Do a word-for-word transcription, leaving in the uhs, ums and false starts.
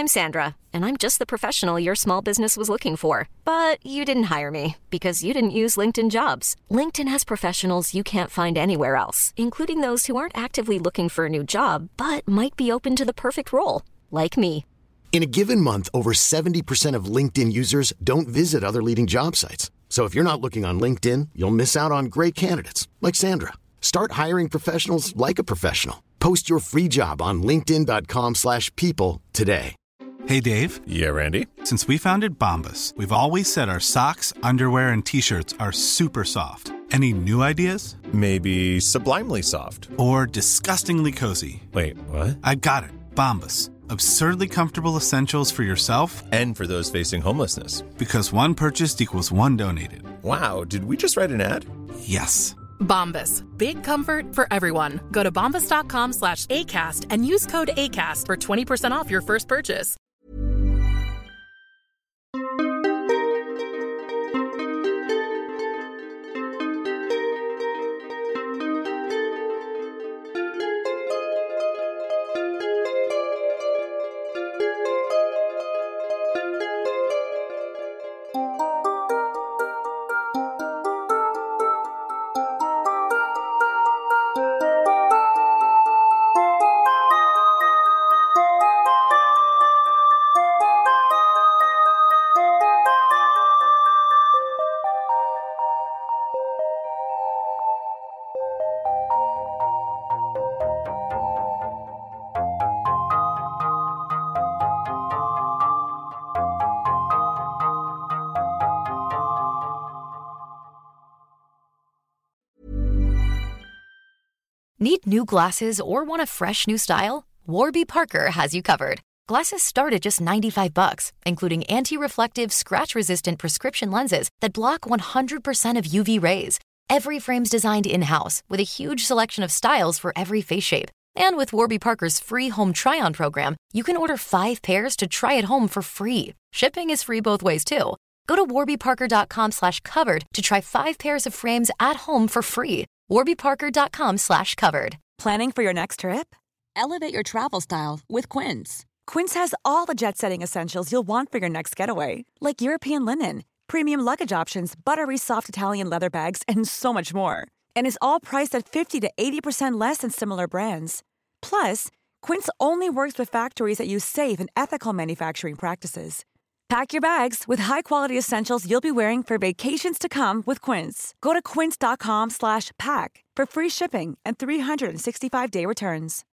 I'm Sandra, and I'm just the professional your small business was looking for. But you didn't hire me because you didn't use LinkedIn Jobs. LinkedIn has professionals you can't find anywhere else, including those who aren't actively looking for a new job, but might be open to the perfect role, like me. In a given month, over seventy percent of LinkedIn users don't visit other leading job sites. So if you're not looking on LinkedIn, you'll miss out on great candidates like Sandra. Start hiring professionals like a professional. Post your free job on linkedin dot com slash people today. Hey, Dave. Yeah, Randy. Since we founded Bombas, we've always said our socks, underwear, and T-shirts are super soft. Any new ideas? Maybe sublimely soft. Or disgustingly cozy. Wait, what? I got it. Bombas. Absurdly comfortable essentials for yourself and for those facing homelessness. Because one purchased equals one donated. Wow, did we just write an ad? Yes. Bombas. Big comfort for everyone. Go to bombas dot com slash ACAST and use code ACAST for twenty percent off your first purchase. Need new glasses or want a fresh new style? Warby Parker has you covered. Glasses start at just ninety-five bucks, including anti-reflective, scratch-resistant prescription lenses that block one hundred percent of U V rays. Every frame's designed in-house with a huge selection of styles for every face shape. And with Warby Parker's free home try-on program, you can order five pairs to try at home for free. Shipping is free both ways, too. Go to warby parker dot com slash covered to try five pairs of frames at home for free. warby parker dot com slash covered. Planning for your next trip? Elevate your travel style with Quince. Quince has all the jet-setting essentials you'll want for your next getaway, like European linen, premium luggage options, buttery soft Italian leather bags, and so much more. And is all priced at fifty to eighty percent less than similar brands. Plus, Quince only works with factories that use safe and ethical manufacturing practices. Pack your bags with high-quality essentials you'll be wearing for vacations to come with Quince. Go to quince dot com slash pack for free shipping and three hundred sixty-five day returns.